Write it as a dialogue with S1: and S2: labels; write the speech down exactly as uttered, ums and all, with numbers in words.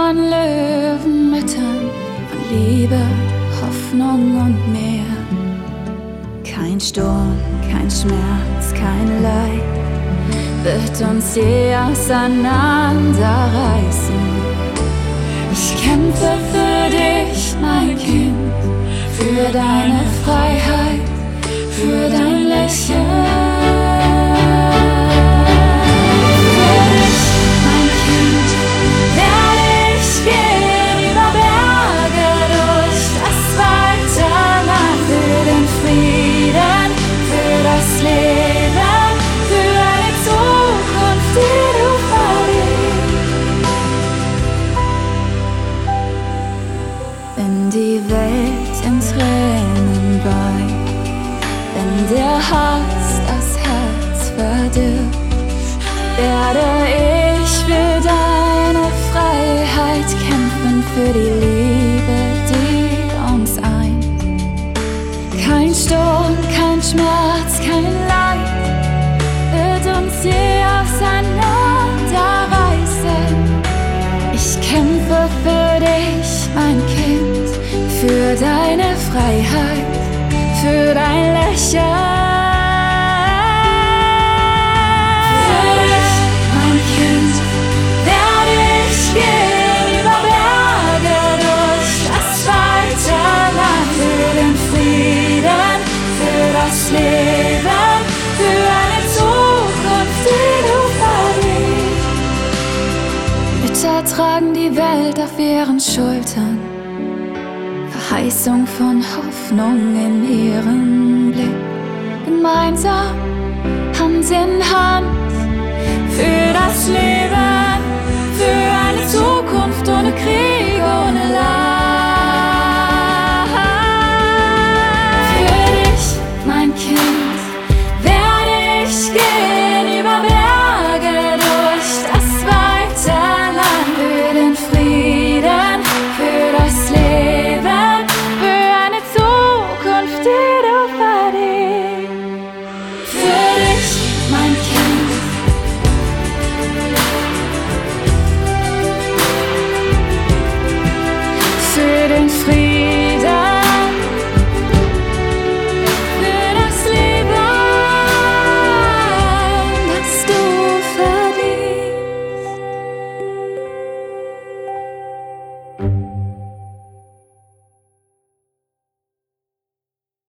S1: von Löwenmüttern, von Liebe, Hoffnung und mehr. Kein Sturm, kein Schmerz, kein Leid wird uns je auseinanderreißen. Ich kämpfe für dich, mein Kind, für deine Freiheit, für dein Lächeln. Wenn die Welt in Tränen weint, wenn der Hass das Herz verdirbt, werde ich für deine Freiheit kämpfen, für die Liebe, die uns eint. Kein Sturm, kein Schmerz, kein Leid wird uns je auseinanderreißen. Ich kämpfe für dich, mein Kind, für deine Freiheit, für dein Lächeln. Für dich, mein Kind, werde ich gehen über Berge, durch das weite Land, für den Frieden, für das Leben, für eine Zukunft, die du verdienst. Mütter tragen die Welt auf ihren Schultern, Verheißung von Hoffnung in ihrem Blick. Gemeinsam, Hand in Hand, für das Leben.